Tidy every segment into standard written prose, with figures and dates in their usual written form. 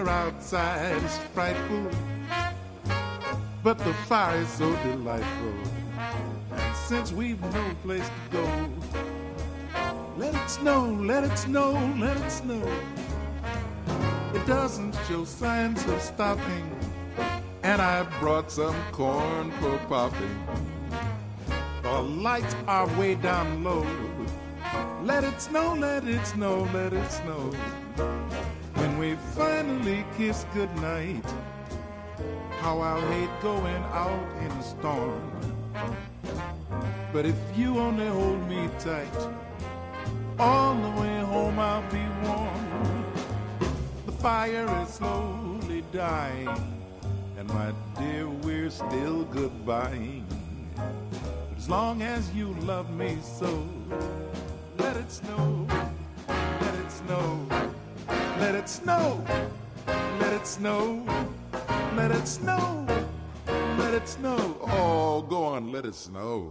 weather outside is frightful, but the fire is so delightful. And since we've no place to go, let it snow, let it snow, let it snow. It doesn't show signs of stopping, and I brought some corn for popping. The lights are way down low. Let it snow, let it snow, let it snow. When we finally kiss goodnight, how I'll hate going out in a storm. But if you only hold me tight, all the way home I'll be warm. The fire is slowly dying, and my dear, we're still goodbying. But as long as you love me so, let it snow, let it snow, let it snow, let it snow, let it snow, let it snow. Oh, go on, let it snow.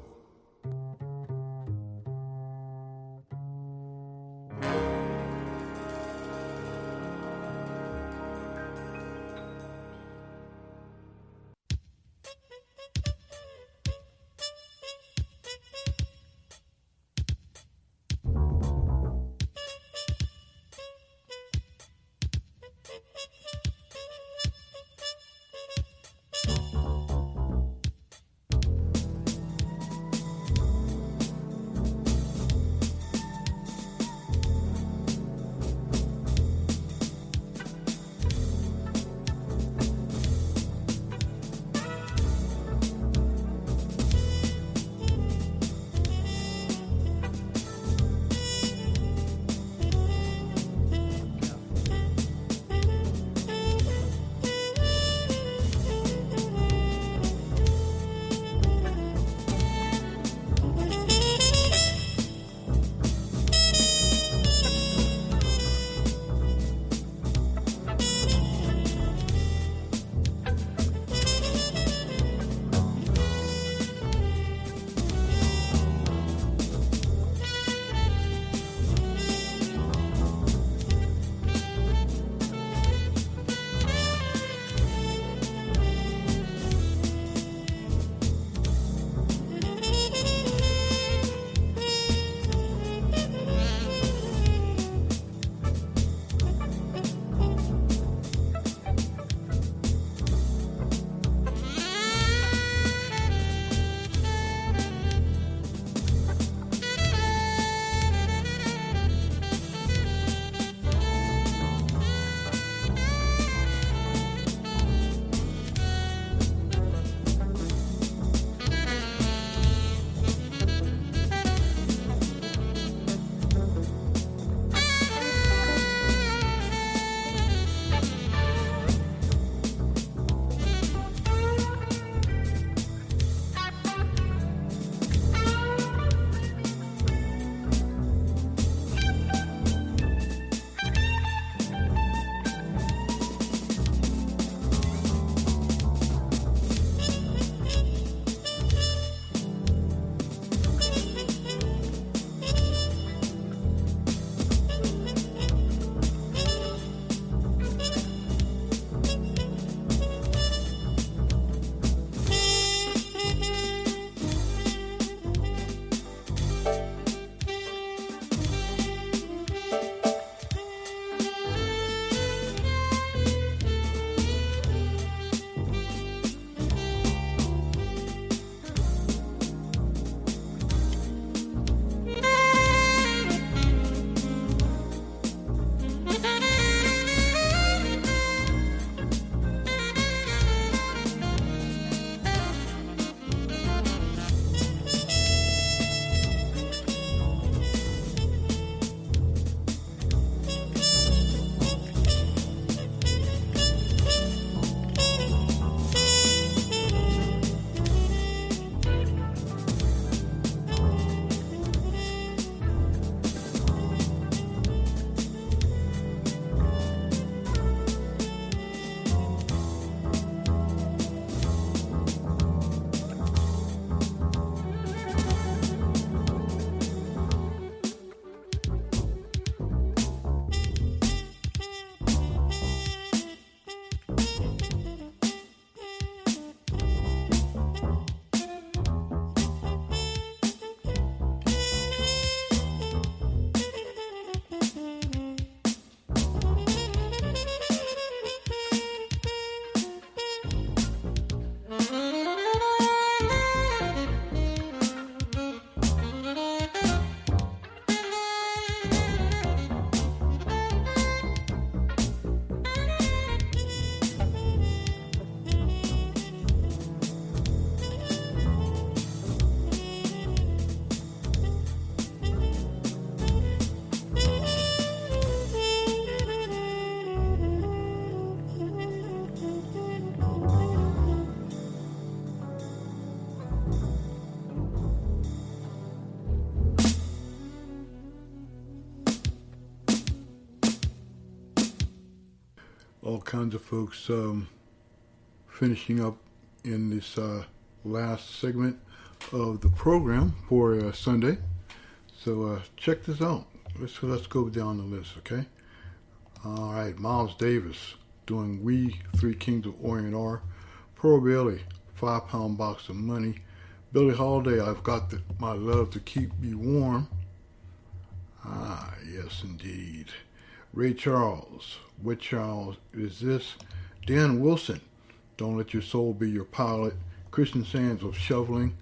all kinds of folks finishing up in this last segment of the program for Sunday. So check this out. Let's go down the list, okay? All right, Miles Davis doing We Three Kings of Orient are. Pearl Bailey, 5-Pound Box of Money. Billie Holiday, I've Got My Love to Keep Me Warm. Ah, yes, indeed. Ray Charles, What Charles Is This? Dan Wilson, Don't Let Your Soul Be Your Pilot. Christian Sands of Shoveling.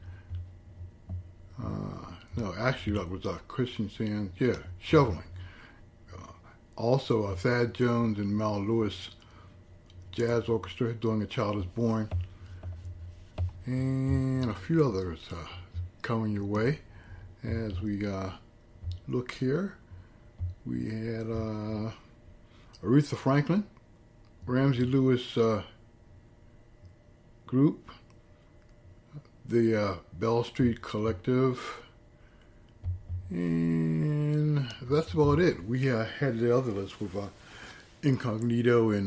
No, actually that was Christian Sands. Yeah, Shoveling. Also, Thad Jones and Mal Lewis Jazz Orchestra doing A Child Is Born. And a few others coming your way as we look here. We had Aretha Franklin, Ramsey Lewis Group, the Bell Street Collective, and that's about it. We had the other list with Incognito and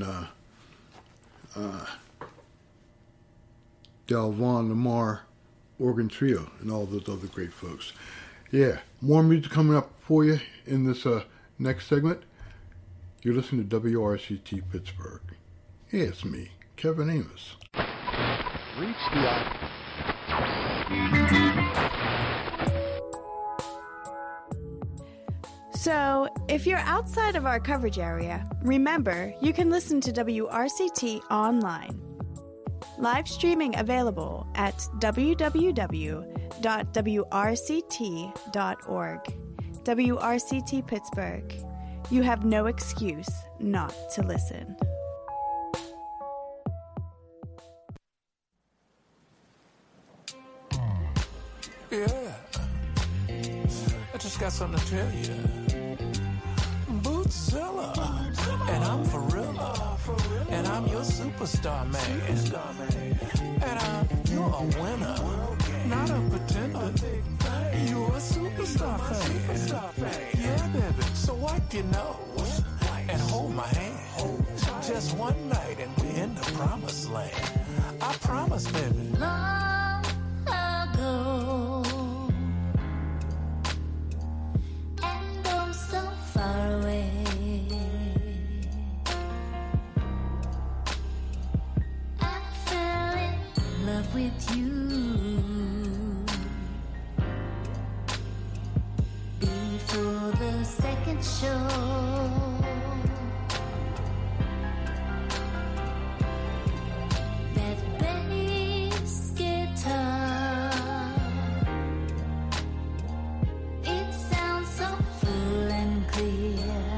Delvon Lamar Organ Trio and all those other great folks. Yeah, more music coming up for you in this next segment. You're listening to WRCT Pittsburgh. Hey, it's me, Kevin Amos. Reach the So, if you're outside of our coverage area, remember you can listen to WRCT online. Live streaming available at www.wrct.org. WRCT Pittsburgh. You have no excuse not to listen. Yeah, I just got something to tell you. Bootzilla, and I'm for real, and I'm your superstar man, and you're a winner, not a pretender. You're a superstar fan. Yeah, baby. So wipe your nose and hold my hand. Just one night and we're in the promised land. I promise, baby. Long ago, and oh so far away, I fell in love with you. Before the second show, that bass guitar, it sounds so full and clear,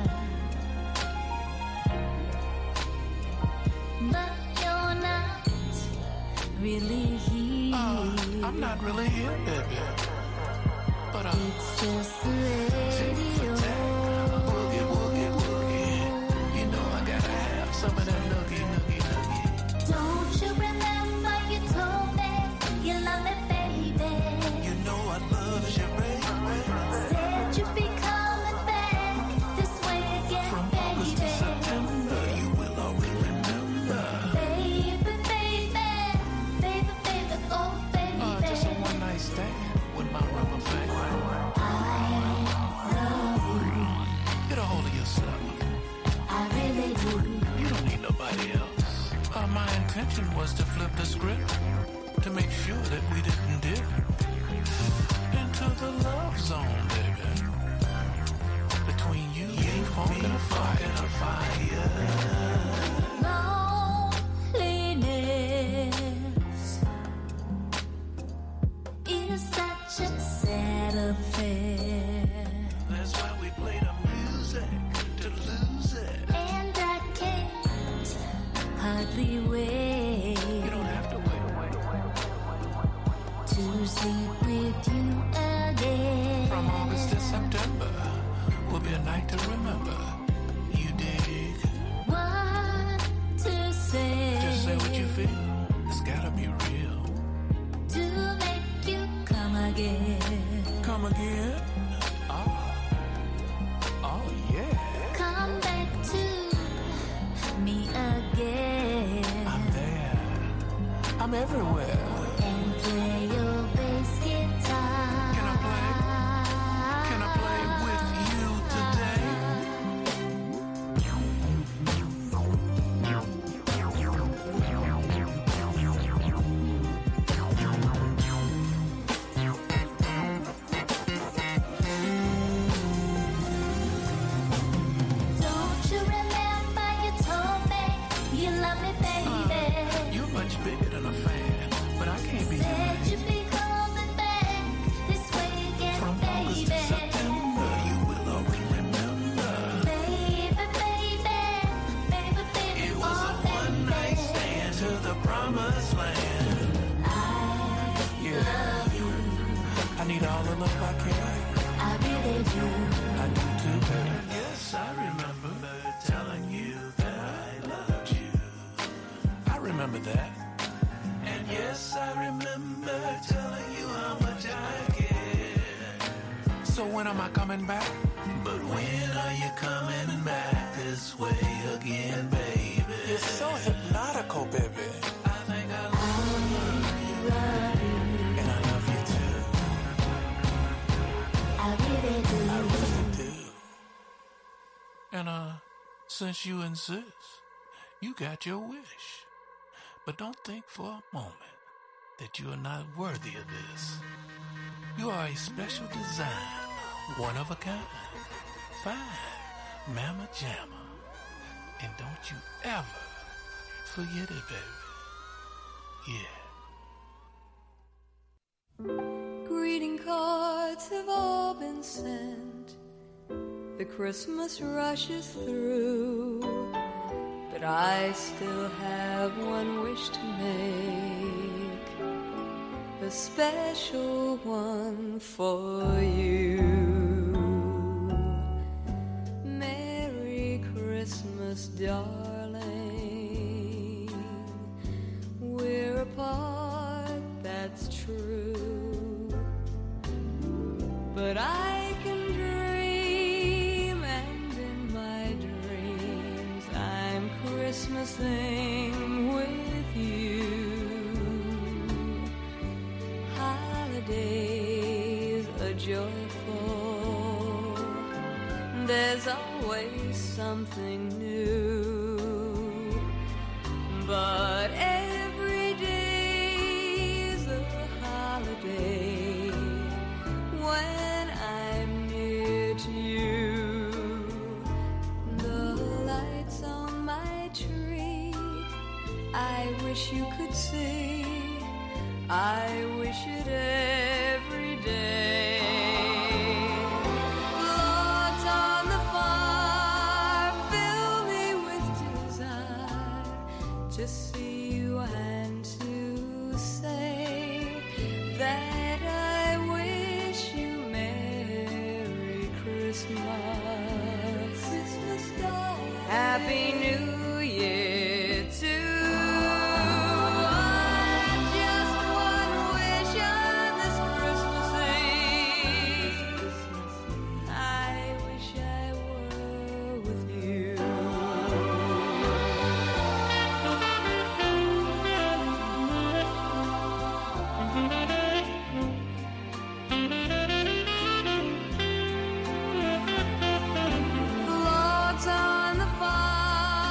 but you're not really here. I'm not really here, baby. But It's just the radio. Boogie, boogie, boogie. You know I gotta have some of that noogie, noogie, noogie. Don't you remember you told me you love me, baby? You know I love you, baby. Said you'd be coming back this way again, From August to baby. September, you will always remember. Baby, baby, baby, baby, oh baby. Just a one night stand with my rubber band. I love you, Get a hold of yourself. I really do. You don't need nobody else. My intention was to flip the script to make sure that we didn't dip into the love zone, baby. Between you and funk and a fire. Loneliness is such a sad affair, That's why we play the music to lose it. and I can't hardly wait You don't have to wait. to sleep with you again. From August to September will be a night to remember. You dig? What to say? Just say what you feel. It's gotta be real. To make you come again. Come again? Oh yeah. Come back to me again. everywhere. And play your bass guitar. Can I play? Can I play with you today? Don't you remember you told me you love me, baby? You're much bigger than a fan, but I can't be Said your you'd be coming back this way again, From August to baby. September, you will always remember. Baby, baby, baby, baby, It was oh, a baby. one-night stand to the promised land. Yeah, I need all the love I can. I really do. I do too, baby. Yes, I remember telling you that I loved you. I remember that. And yes, I remember telling you how much I care. So when am I coming back? But when are you coming back this way again, baby? You're so hypnotical, baby. I think I love you. And I love you too. I really do. I really do. And since you insist, you got your wish. But don't think for a moment that you are not worthy of this. You are a special design, one of a kind. Fine, mamma jamma. And don't you ever forget it, baby. Yeah. Greeting cards have all been sent. The Christmas rush is through. But I still have one wish to make, a special one for you. Merry Christmas, darling. We're apart, that's true. But I can dream, and in my dreams I'm Christmasing with you. Holidays are joyful. There's always something new. But every day's a holiday when I'm near to you. The lights on my tree, I wish you could see. I wish it every day. Logs on the fire fill me with desire to see you and to say that I wish you Merry Christmas. Christmas darling. Happy New Year too. I've just one wish on this Christmas Eve. I wish I were with you. Logs on the fire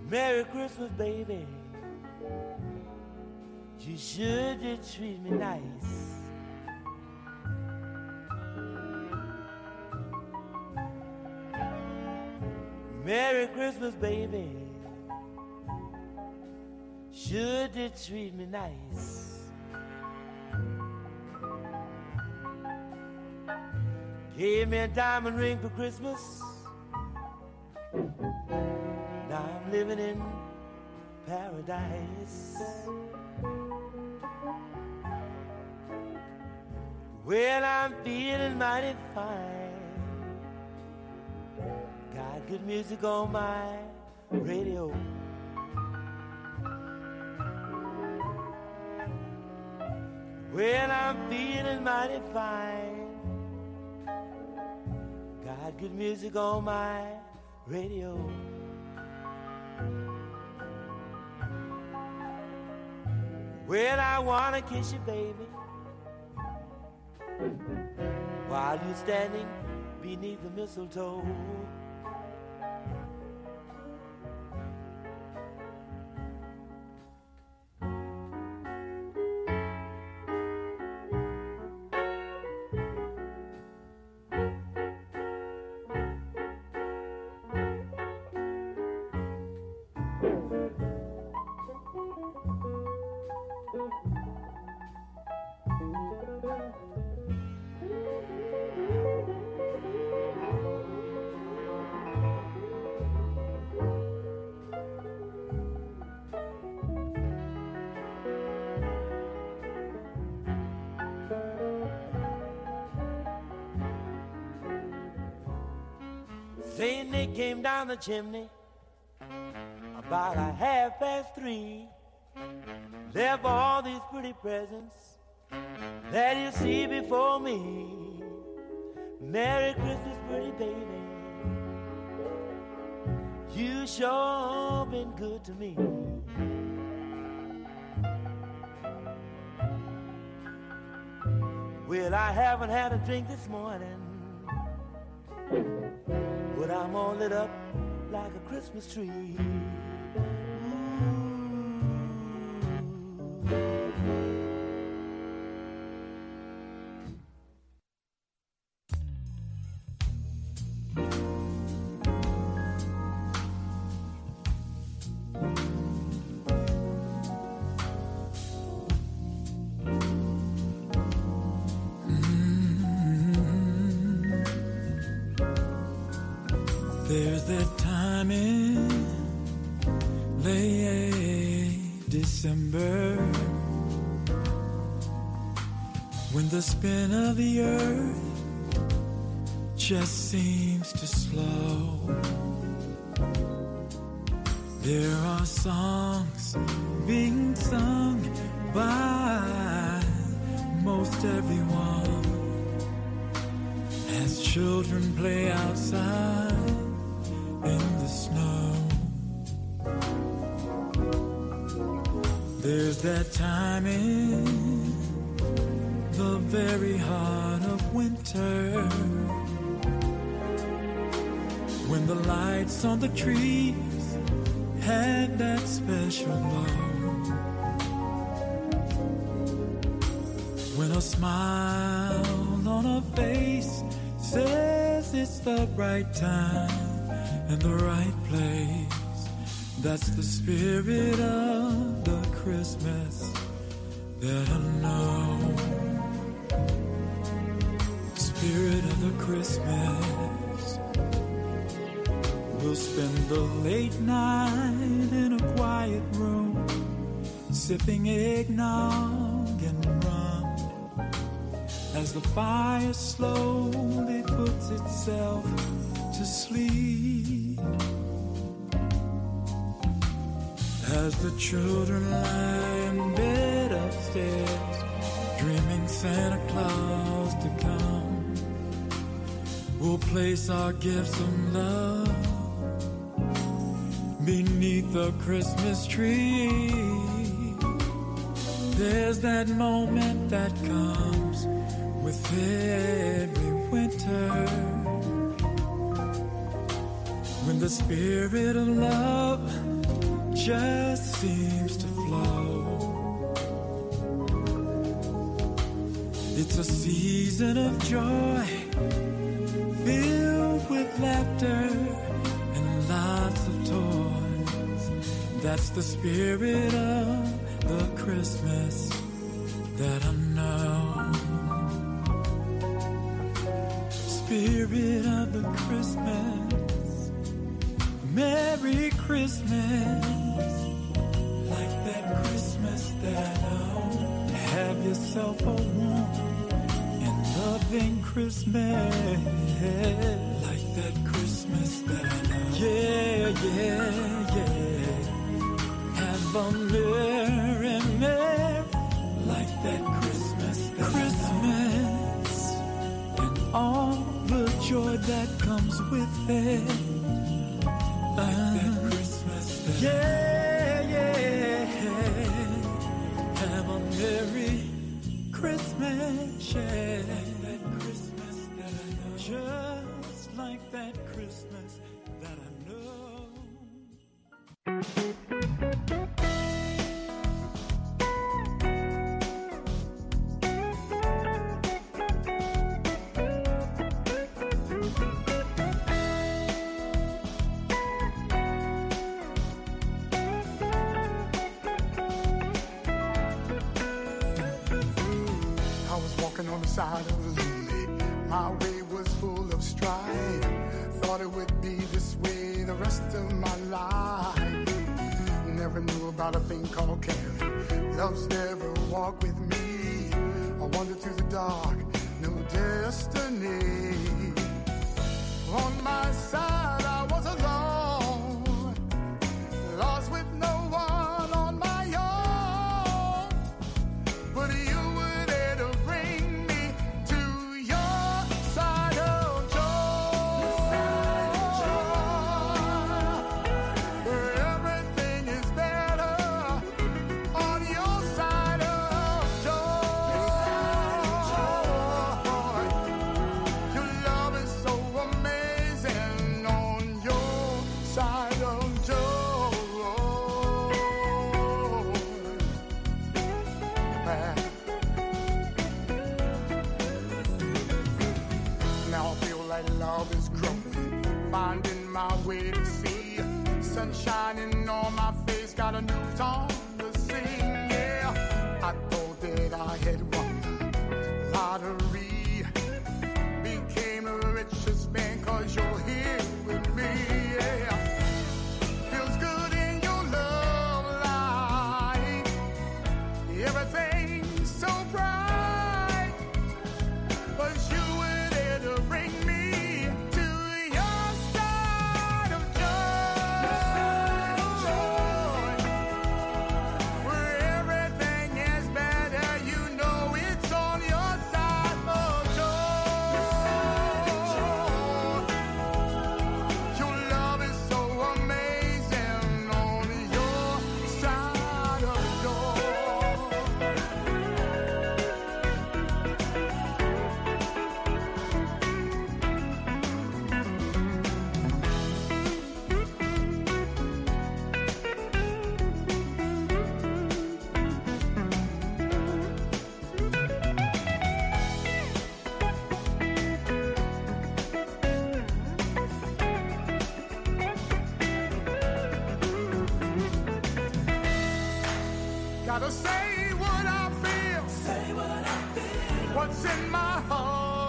Merry Christmas, baby. You should just treat me nice. Merry Christmas, baby. Should you treat me nice? Gave me a diamond ring for Christmas. Now I'm living in paradise. Well, I'm feeling mighty fine. Got good music on my radio. Well, I'm feeling mighty fine. Got good music on my radio. Well, I wanna kiss you, baby, while you're standing beneath the mistletoe. Saint Nick came down the chimney about 3:30. Left all these pretty presents that you see before me. Merry Christmas, pretty baby. You sure been good to me. Well, I haven't had a drink this morning, but I'm all lit up like a Christmas tree. There's that time in late December when the spin of the earth just seems to slow. There are songs being sung by most everyone as children play outside in the snow. There's that time in the very heart of winter when the lights on the trees had that special glow. When a smile on a face says it's the right time and the right place. That's the spirit of the Christmas that I know. Spirit of the Christmas. We'll spend the late night in a quiet room, sipping eggnog and rum, as the fire slowly puts itself to sleep. As the children lie in bed upstairs, dreaming Santa Claus to come, we'll place our gifts of love beneath the Christmas tree. There's that moment that comes with every winter, when And the spirit of love just seems to flow. It's a season of joy, filled with laughter and lots of toys. That's the spirit of the Christmas that I know. Spirit of the Christmas, Merry Christmas, like that Christmas that I know. Have yourself a warm and loving Christmas, like that Christmas that I know. Yeah, yeah, yeah. Have a merry, merry, like that Christmas that Christmas, and all the joy that comes with it. Like that Christmas that yeah, yeah. Have a merry Christmas, yeah. Like that Christmas that I know. Just like that Christmas that I know. On the side of lonely, my way was full of strife. Thought it would be this way the rest of my life. Never knew about a thing called caring. Love's never walked with me. I wandered through the dark, no destiny. On my side I was alone, lost with no one on my own. But you were there to bring me to your side of joy, where everything is better on your side of joy. Your love is so amazing on your side of joy. Now I feel like love is growing, finding my way to see sun shining on my face, got a new song to sing. Yeah, I thought that I had won the lottery, became the richest man 'cause you're here with me. Yeah, feels good in your love life, everything's so bright, but you were there to bring me to your side of joy, where everything is better. You know it's on your side of joy. Your love is so amazing on your side of joy. Gotta say what I feel, what's in my heart.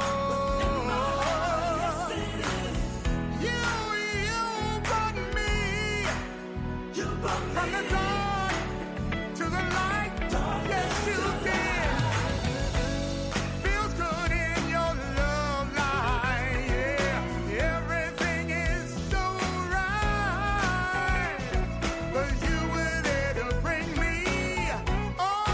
You brought me from the dark to the light. Yes, you did. Feels good in your love life. Yeah, everything is so right, but you were there to bring me. Oh,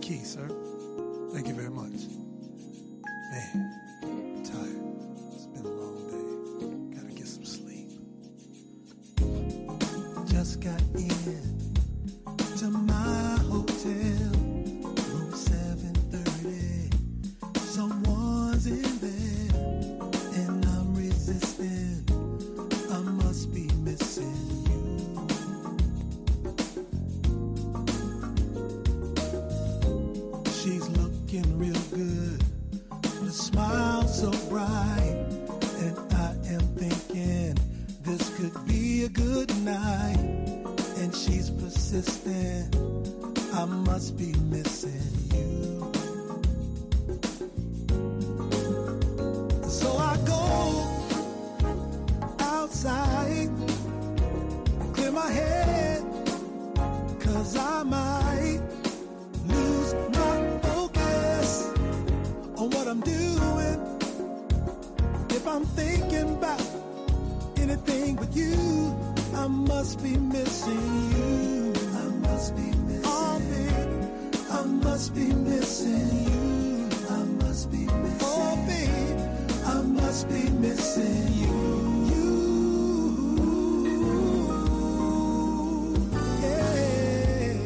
key, sir. Thank you very much. Man, I'm tired. It's been a long day. Gotta get some sleep. Just got in to my hotel, room 730. Someone's in there, and I'm resisting. I must be missing you. She's looking real good, the smile so bright, and I am thinking this could be a good night. And she's persistent, I must be missing you. So I go outside and clear my head, 'cause I might lose my focus on what I'm doing. If I'm thinking about anything but you, I must be missing you. I must be missing. Oh, baby, I must be missing you. I must be missing. Oh, baby, I must be missing you. Yeah.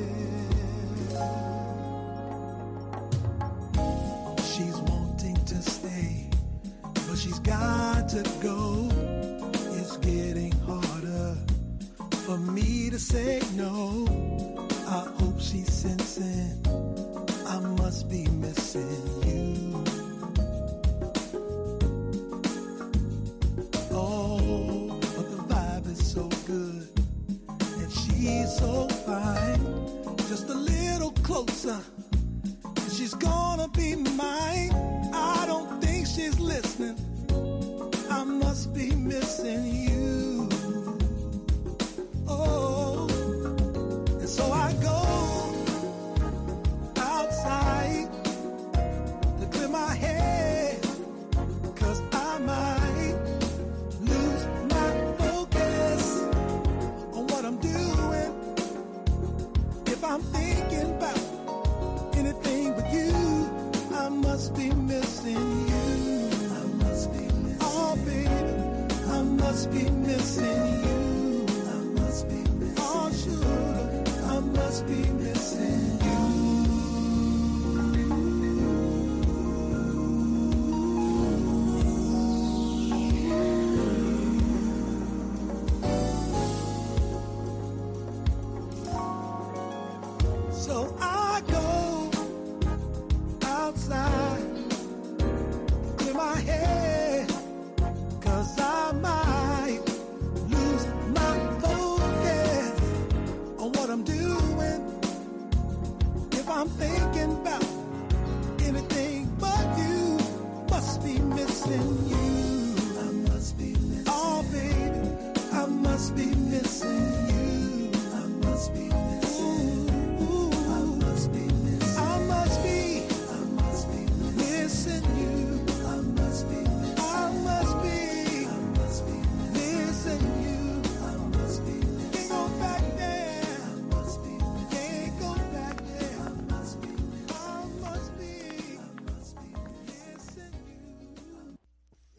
She's wanting to stay, but she's got to go. It's getting harder for me to say no. I hope she's sensing I must be missing you. Oh, but the vibe is so good, and she's so fine. Just a little closer, and she's gonna be mine. I don't think she's listening. I must be missing you. Oh, and so I go outside to clear my head, 'cause I might lose my focus on what I'm doing. If I'm thinking about anything but you, I must be missing you. I must be missing. Oh, baby, I must be missing you. I must be missing. Oh, sure, I must be missing you. So I go outside, clear my head, 'cause I might lose my focus on what I'm doing. If I'm thinking about anything but you, must be missing you. I must be missing. Oh, baby, I must be missing you. I must be missing. Ooh, I must be missing. I must be missing you. I must be missing. I must be missing you. I must be missing. Can't go back there. I must be missing. Can't go back there. I must be missing. I must be missing you.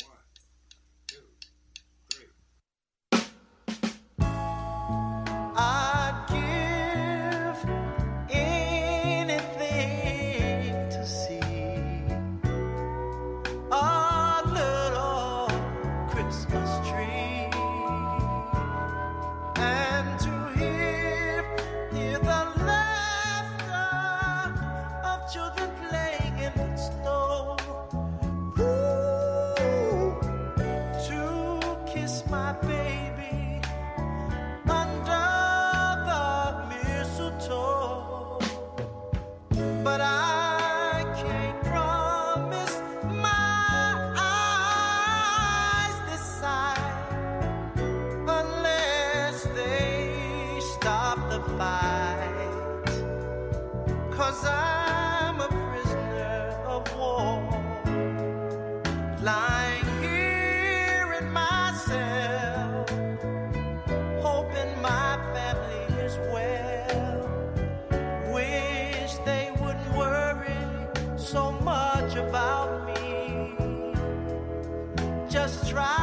much about me. Just try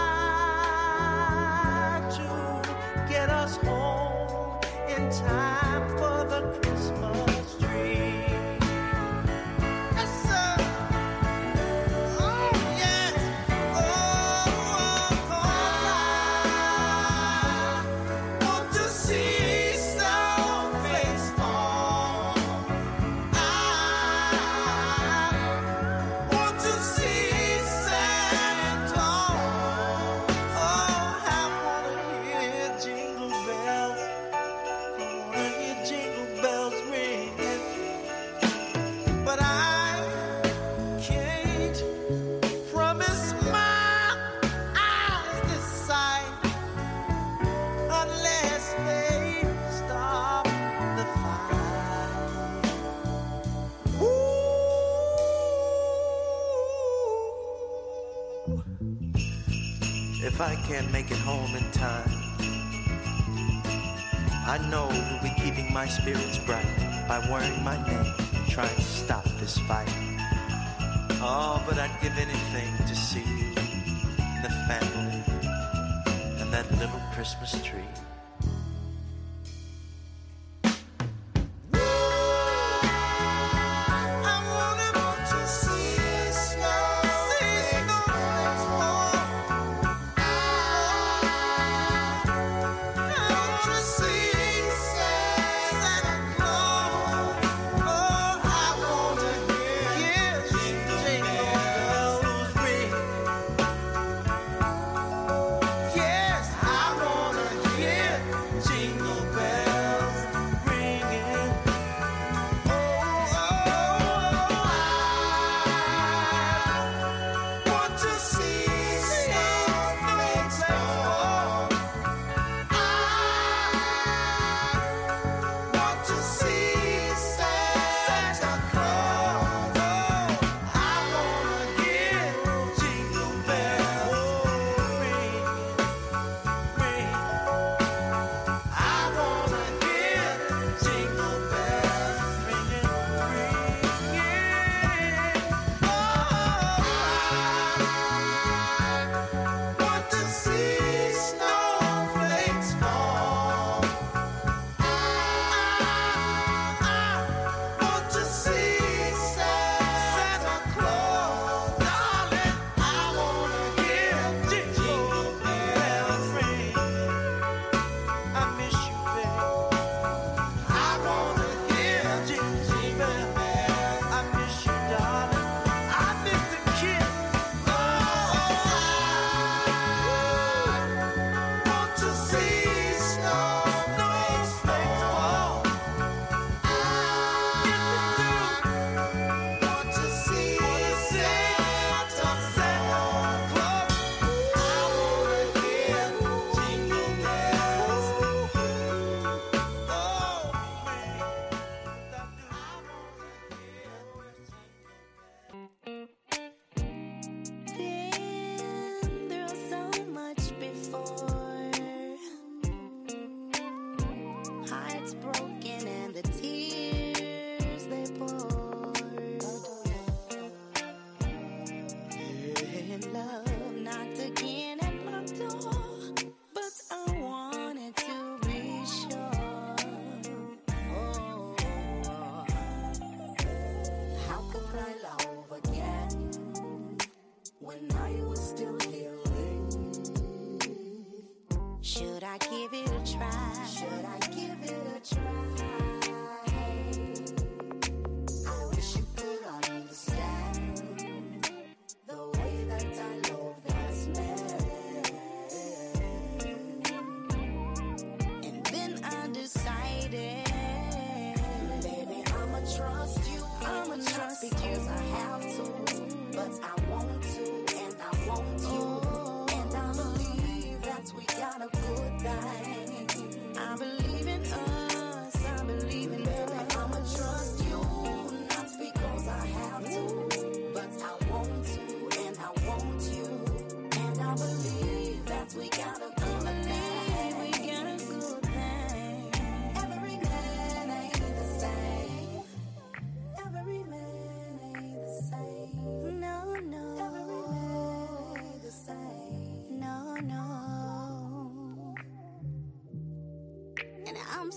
to get us home in time for the Christmas tree. Yes, sir. Oh, yes. Oh, 'cause I want to see some face on. I want to see Santa Claus. Oh, I wanna hear jingle bells. I wanna hear jingle bells ringing. But I can't promise my eyes this sight unless they stop the fight. Ooh. If I can't make it home in time, I know you'll be keeping my spirits bright by wearing my name, trying to stop this fight. Oh, but I'd give anything to see you and the family and that little Christmas tree. I want to see snow, snowflakes fall. I want to see Santa Claus. Oh, I want to hear jingle bells ring. Yes, I want to hear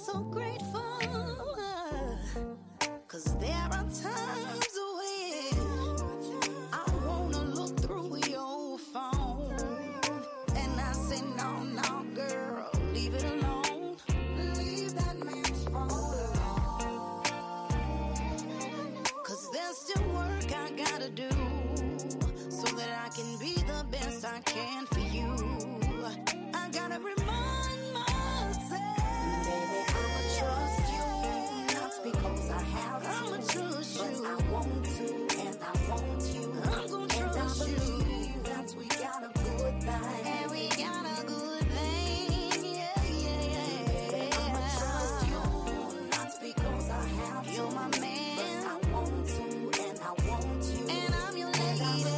so grateful, 'cause there are times when I wanna look through your phone and I say, no, girl, leave it alone. Leave that man's phone alone. 'Cause there's still work I gotta do so that I can be the best I can for you. I gotta remind myself, baby, I'ma trust you, not because I have to, I'ma trust you, but I want to, and I want you. I'm gonna trust you, that we got a good thing, and we got a good thing, yeah. I'ma trust you, not because I have to, you're my man, but I want to, and I want you, and I'm your lady.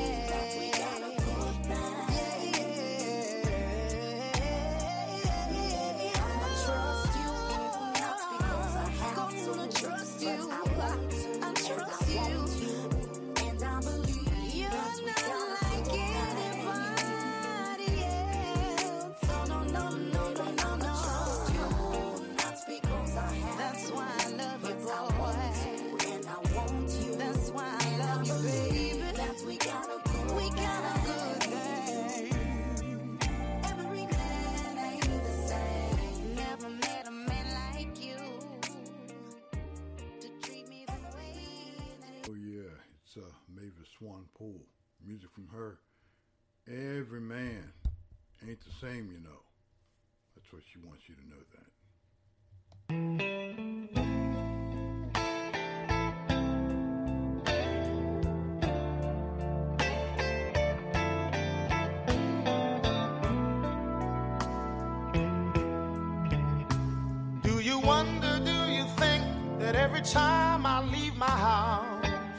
Mavis Swan-Poole. Music from her. Every man ain't the same, you know. That's what she wants you to know that. Do you wonder, do you think that every time I leave my house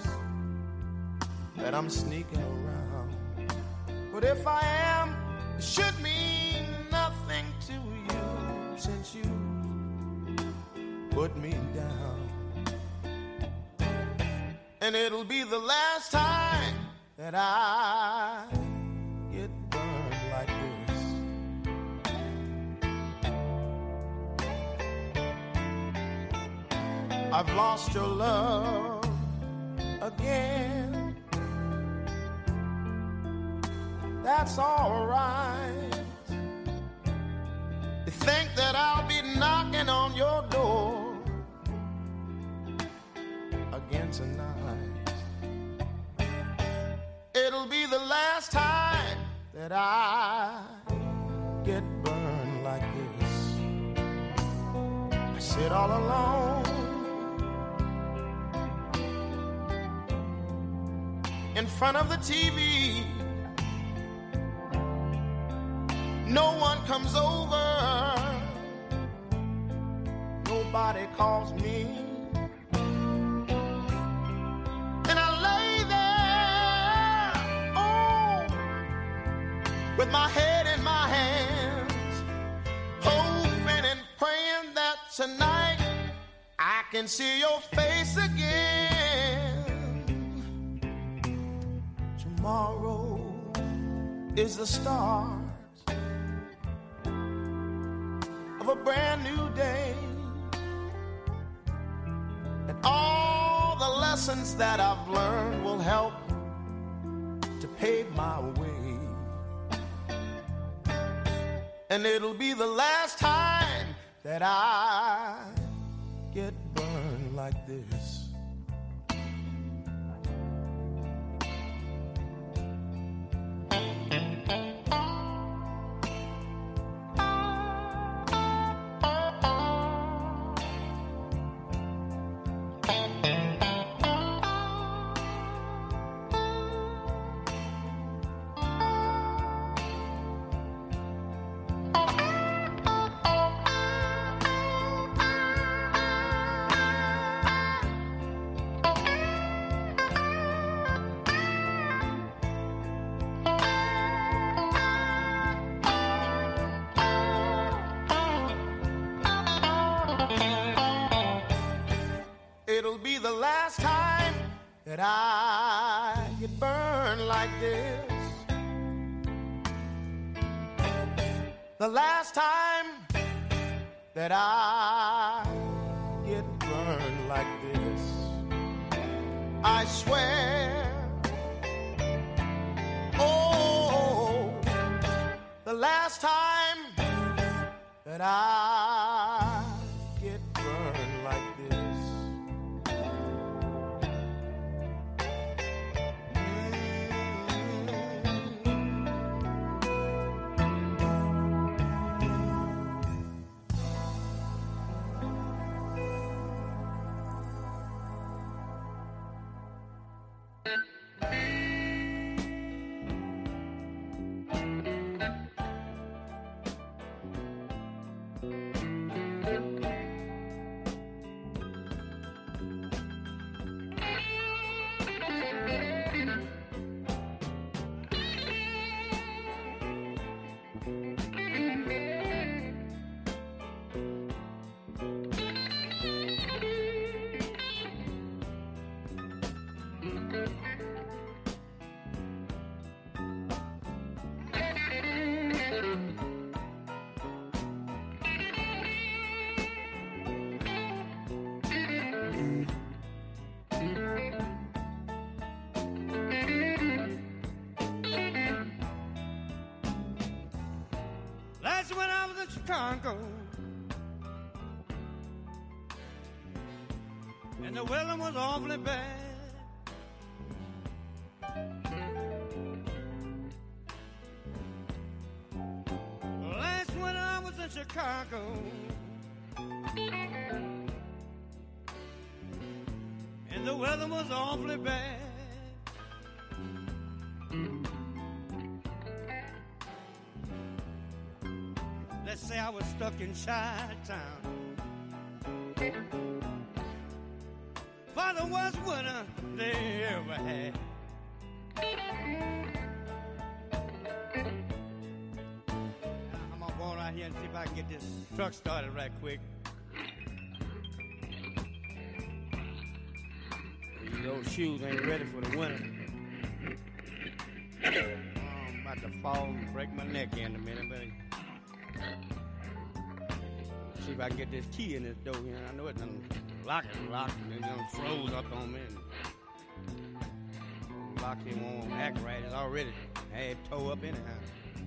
that I'm sneaking around? But if I am, it should mean nothing to you, since you put me down. And it'll be the last time that I get burned like this. I've lost your love again. That's all right. You think that I'll be knocking on your door again tonight? It'll be the last time that I get burned like this. I sit all alone in front of the TV. No one comes over, nobody calls me, and I lay there, oh, with my head in my hands, hoping and praying that tonight I can see your face again. Tomorrow is the start of a brand new day, and all the lessons that I've learned will help to pave my way. And it'll be the last time that I get burned like this. It'll be the last time that I get burned like this. The last time that I get burned like this. I swear, oh, the last time that I get burned like this. That's when I was in Chicago, and the weather was awfully bad. That's when I was in Chicago, and the weather was awfully bad. Let's say I was stuck in Chi-Town for the worst winter they ever had. I'm gonna go right here and see if I can get this truck started right quick. These old shoes ain't ready for the winter. I'm about to fall and break my neck in a minute, but see if I can get this key in this door here. I know it done locked and it done froze up on me. And lock it won't act right. It's already had toe up anyhow.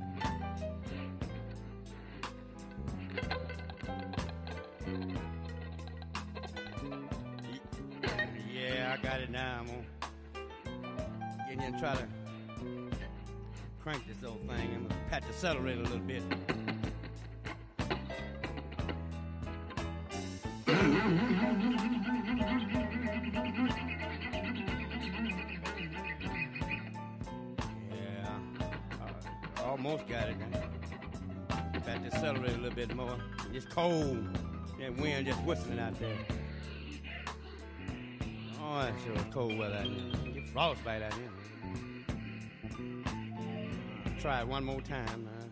Yeah, I got it now. I'm gonna get in here and try to crank this old thing. I'm gonna pat the accelerator a little bit. Yeah, almost got it. Pat the accelerator a little bit more. It's cold. That wind just whistling out there. Oh, that's sure cold weather out here. Get frostbite out here. Try it one more time now.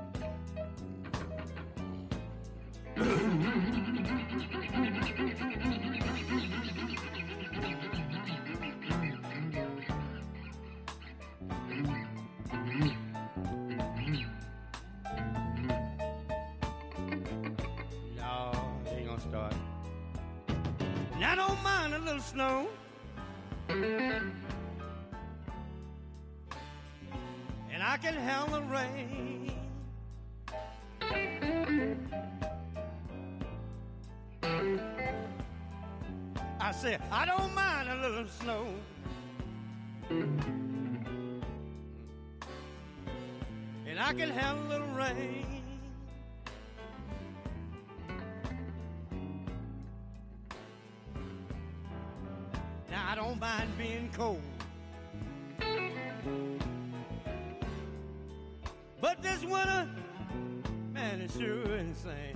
No, it ain't gonna start. And I don't mind a little snow. And I can handle the rain. I said, I don't mind a little snow. And I can handle a little rain. Now I don't mind being cold. But this winter, man, it's sure insane.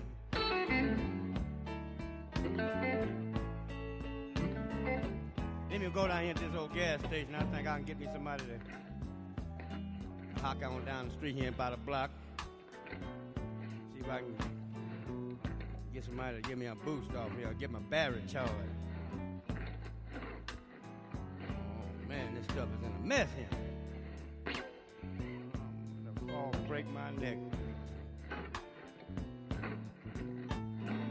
Let me go down here to this old gas station. I think I can get me somebody to hawk on down the street here about a block. See if I can get somebody to give me a boost off here, get my battery charged. Oh man, this stuff is in a mess here. It'll fall, break my neck.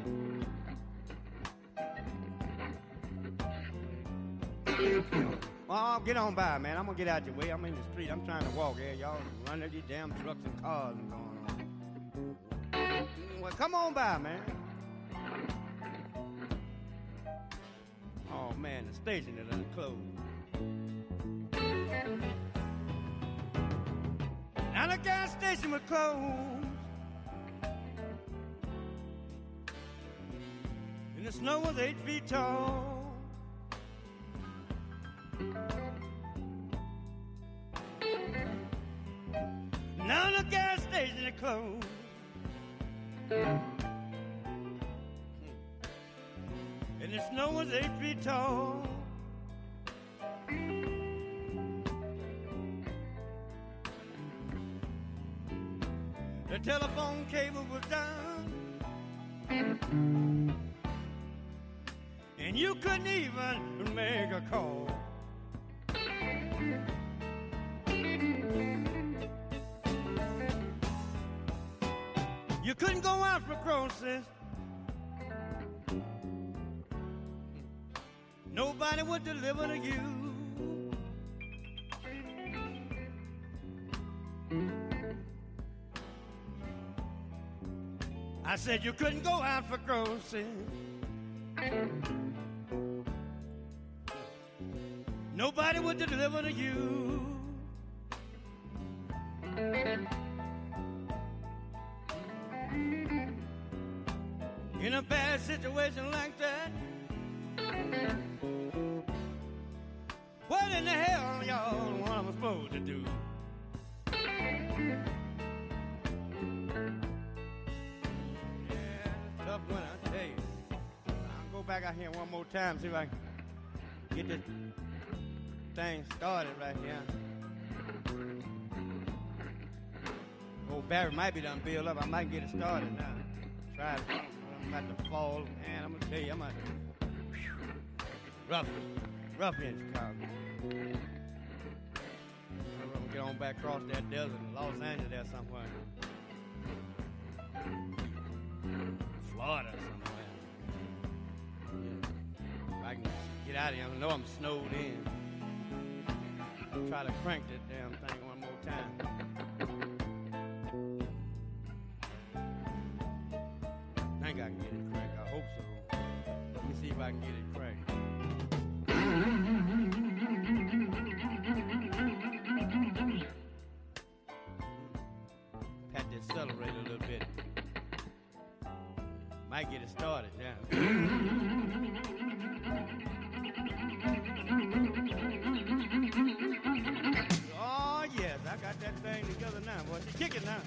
Oh, get on by, man. I'm gonna get out your way. I'm in the street. I'm trying to walk here. Y'all running these damn trucks and cars and going on. Well, come on by, man. Oh, man, the station is unclosed. Now the gas station was closed. And the snow was 8 feet tall. Now the gas station is closed. And the snow was 8 feet tall. The telephone cable was down. And you couldn't even make a call. You couldn't go out for groceries. Nobody would deliver to you. I said you couldn't go out for groceries. Nobody would deliver to you. In a bad situation like that, what in the hell y'all what I'm supposed to do? Yeah, tough one, I tell you. I'll go back out here one more time, see if I can get this thing started right here. Old Barry might be done build up. I might get it started now. Try it. I'm about to fall, man. I'm gonna tell you, I'm about to rough here in Chicago. I'm gonna get on back across that desert in Los Angeles there somewhere. Florida somewhere. Yeah. If I can get out of here, I know I'm snowed in. I'll try to crank that damn thing one more time. I think I can get it cracked. I hope so. Let me see if I can get it cracked. Pat the accelerator a little bit. Might get it started now. Oh, yes. I got that thing together now. Boy, she's kicking now.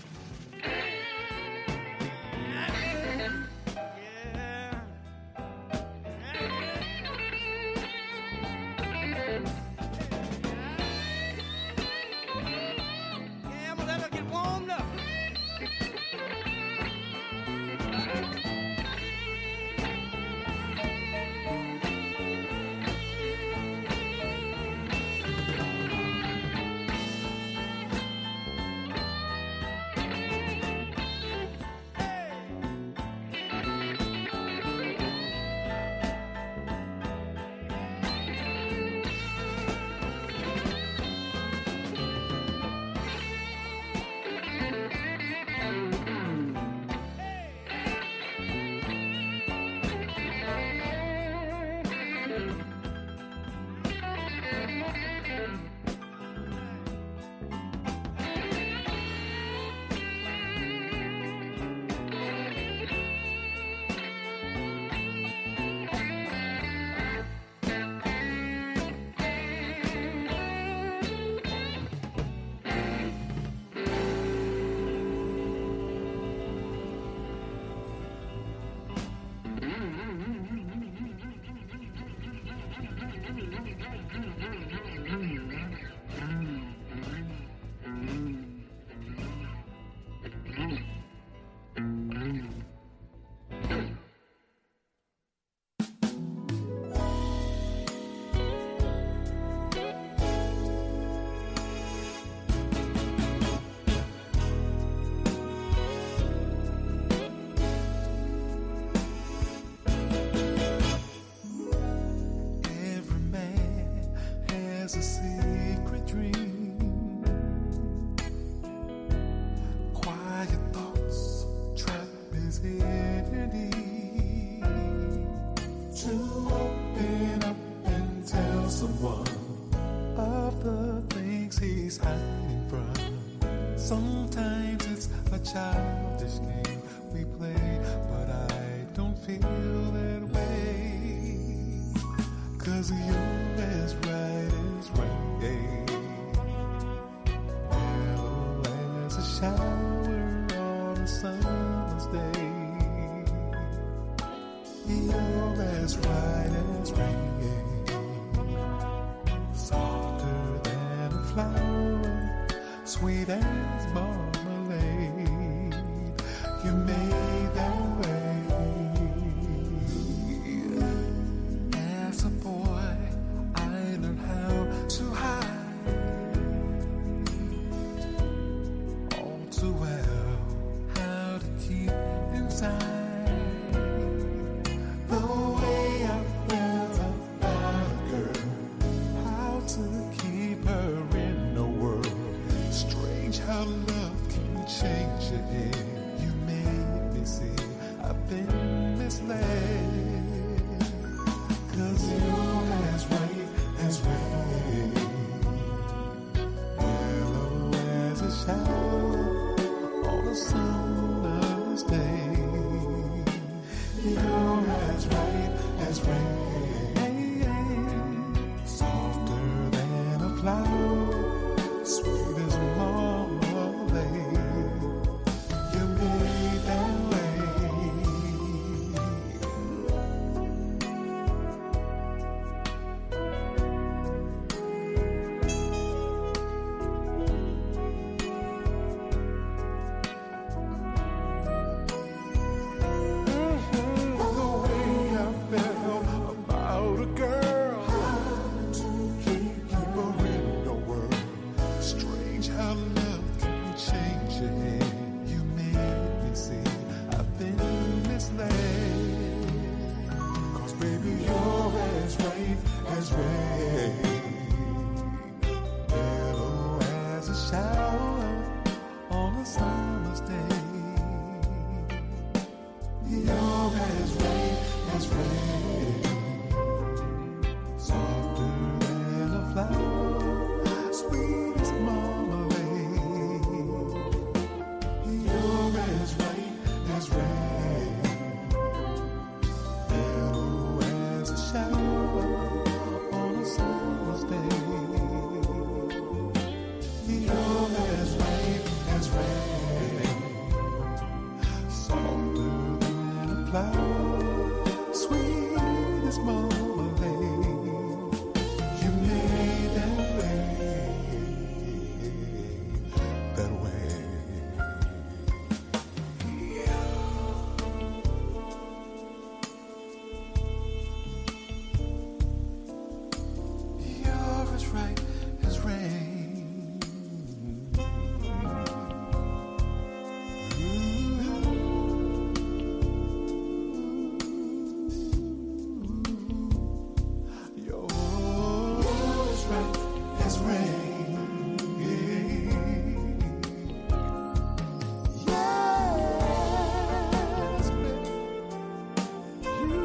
as a secret dream. Quiet thoughts, trapped insanity. To open up and tell someone of the things he's hiding from. Sometimes it's a childish game we play, but I don't feel that way. 'Cause you're as right as rain, mellow as a shower on a summer's day. You're as right as rain, softer than a flower, sweet as marmalade. You made that way. As a boy, I learned how to hide all too well, how to keep inside. The way I felt about a girl, how to keep her in a world. Strange how love can change your head. You made me see I've been misled. 'Cause you're as right as rain, mellow as a shower on a summer's day. You're as right as rain, softer than a flower, sweet as marmalade. You made that way. The way I felt about a girl, to keep her in the world. Strange how love can change your head. You made me see I've been misled. 'Cause baby, you're as right as rain, mellow as a shower on a summer's day. You're as right as rain, softer than a flower, sweet as marmalade. You're as right as rain, mellow as a shower on a summer's day. You're as right as rain, softer than a flower, sweet as marmalade. You made that way, that way. You're as right as rain. You're as right as rain. Yes, baby, you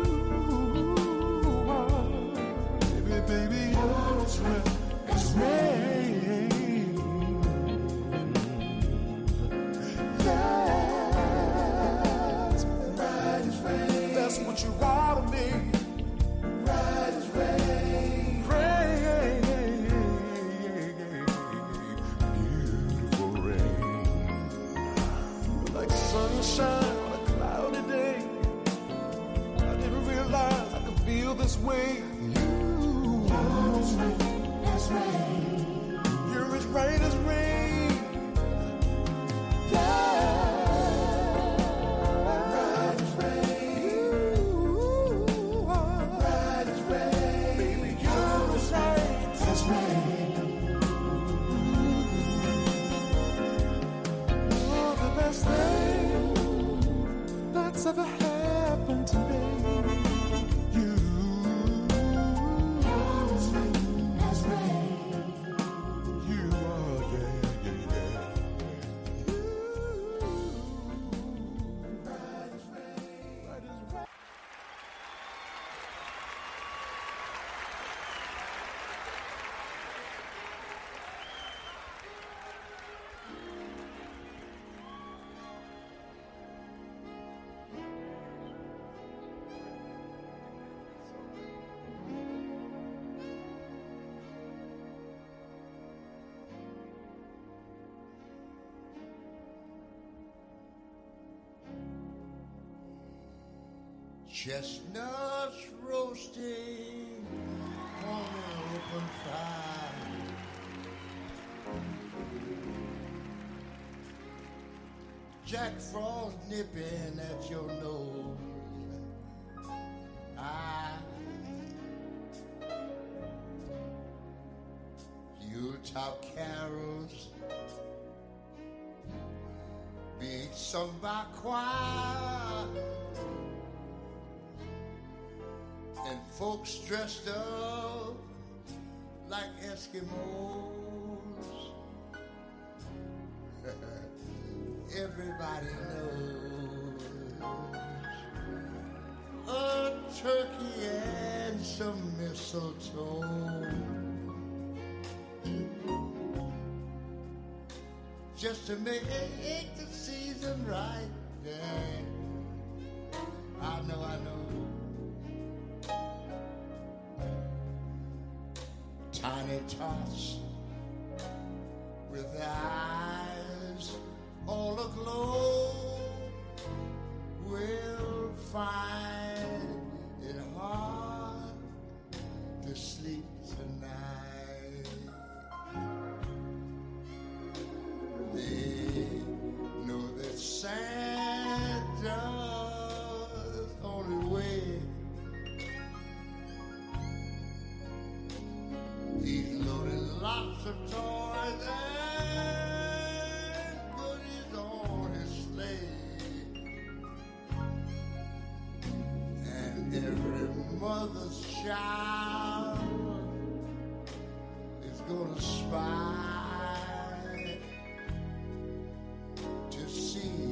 are. Baby, you're as right as rain. Yes, right as rain. That's what you are to me. Right as rain. Rain. Beautiful rain. Like sunshine on a cloudy day. I didn't realize I could feel this way. You're as right as rain. You're Chestnuts roasting on an open fire. Jack Frost nipping at your nose. Yuletop carols being sung by choir, and folks dressed up like Eskimos. Everybody knows a turkey and some mistletoe, just to make the season right. Yeah, I know. Tiny tots with their eyes all aglow will find it hard to sleep tonight. They know that Santa's only way. He's loaded lots of toys and goodies on his sleigh, and every mother's child is gonna spy to see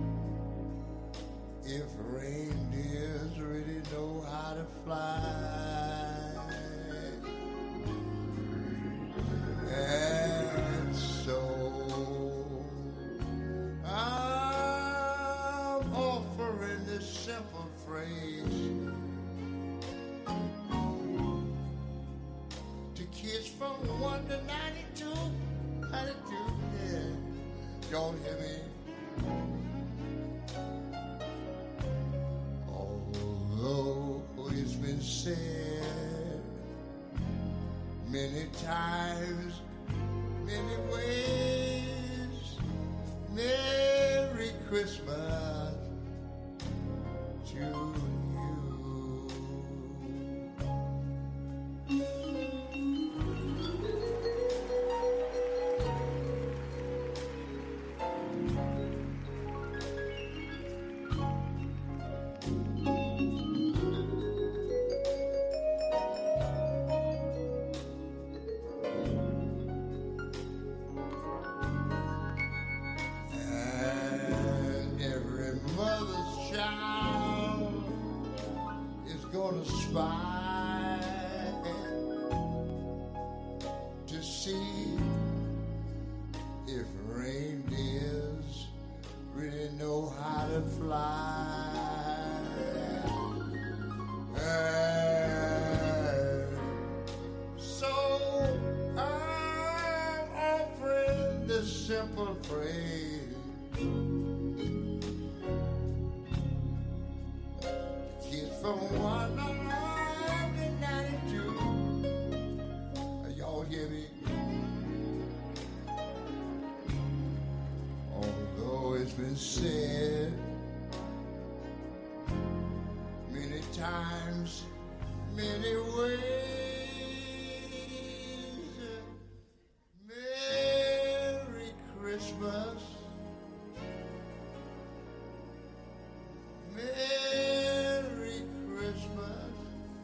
if reindeers really know how to fly. And so I'm offering this simple phrase to kids from 1 to 92. 92, yeah. Y'all hear me? Although it's been said many times, many ways, Merry Christmas to you. Gonna spy to see if reindeers really know how to fly. So I'm offering this simple phrase from 1 to 92. Y'all hear me? Although it's been said many times, many ways, Merry Christmas. Merry Christmas.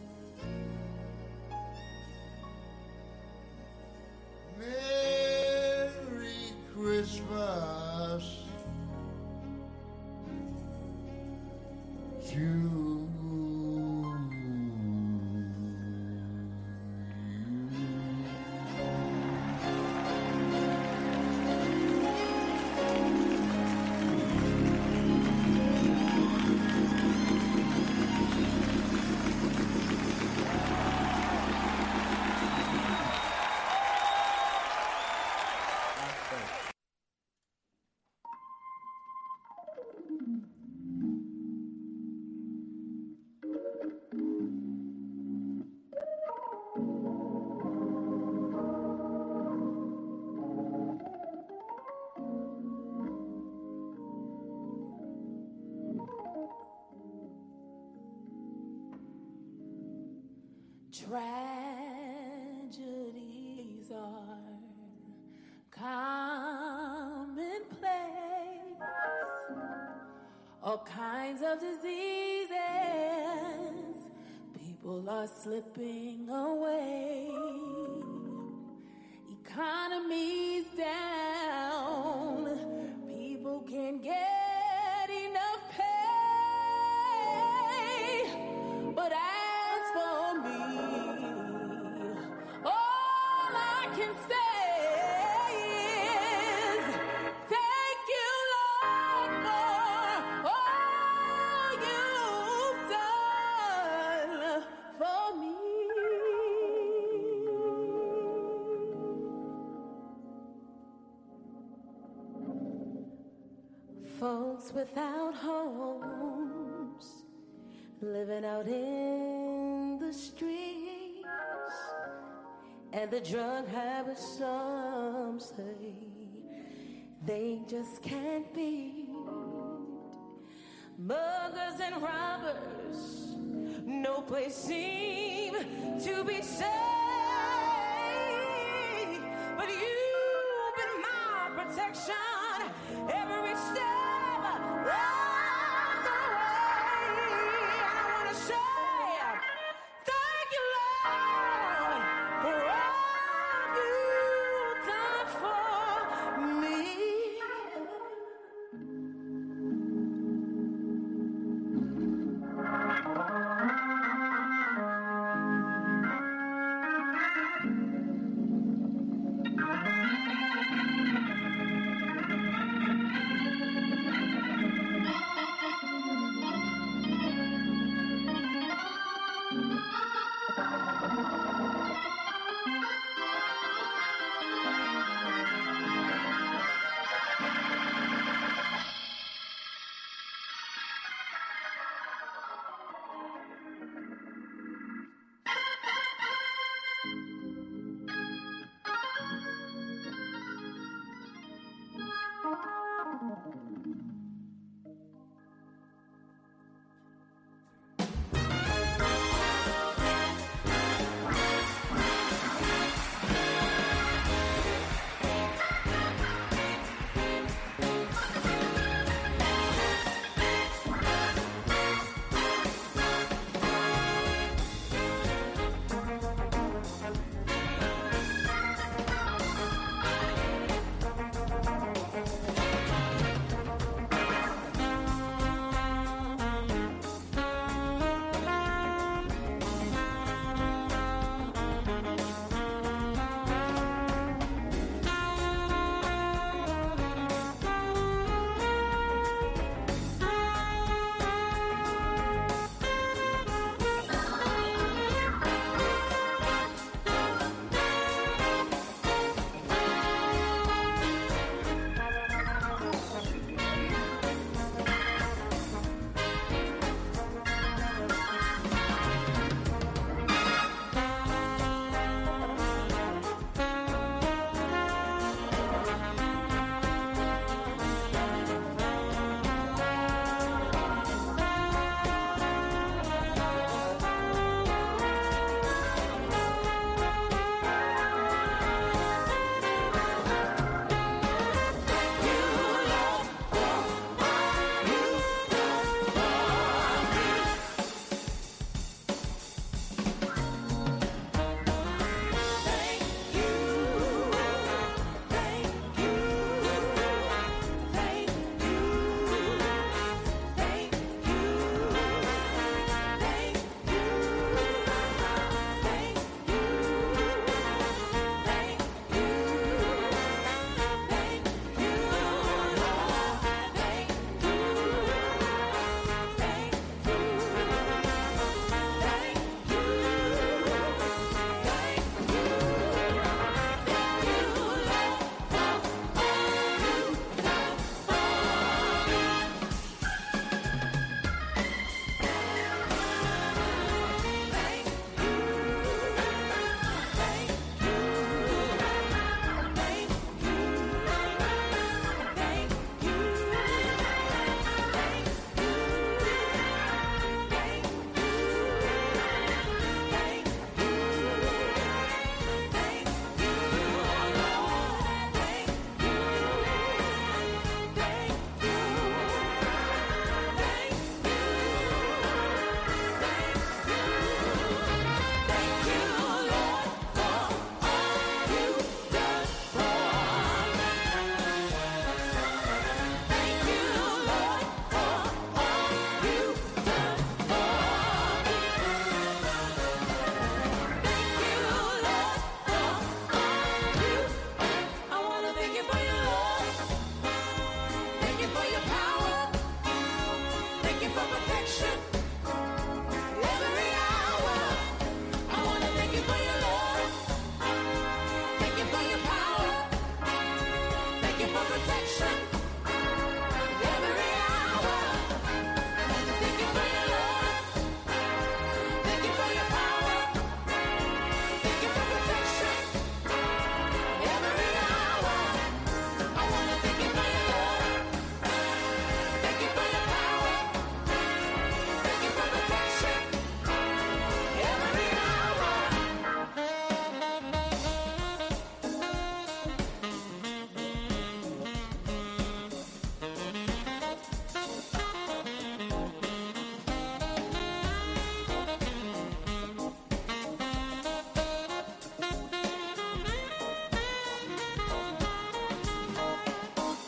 Merry Christmas to all kinds of diseases. People are slipping away. Economy's down. People can't get enough pay. But as for me, all I can say is thank you, Lord, for all you've done for me. Folks without homes, living out in the streets, and the drug habits, some say they just can't beat. Muggers and robbers, no place seem to be safe.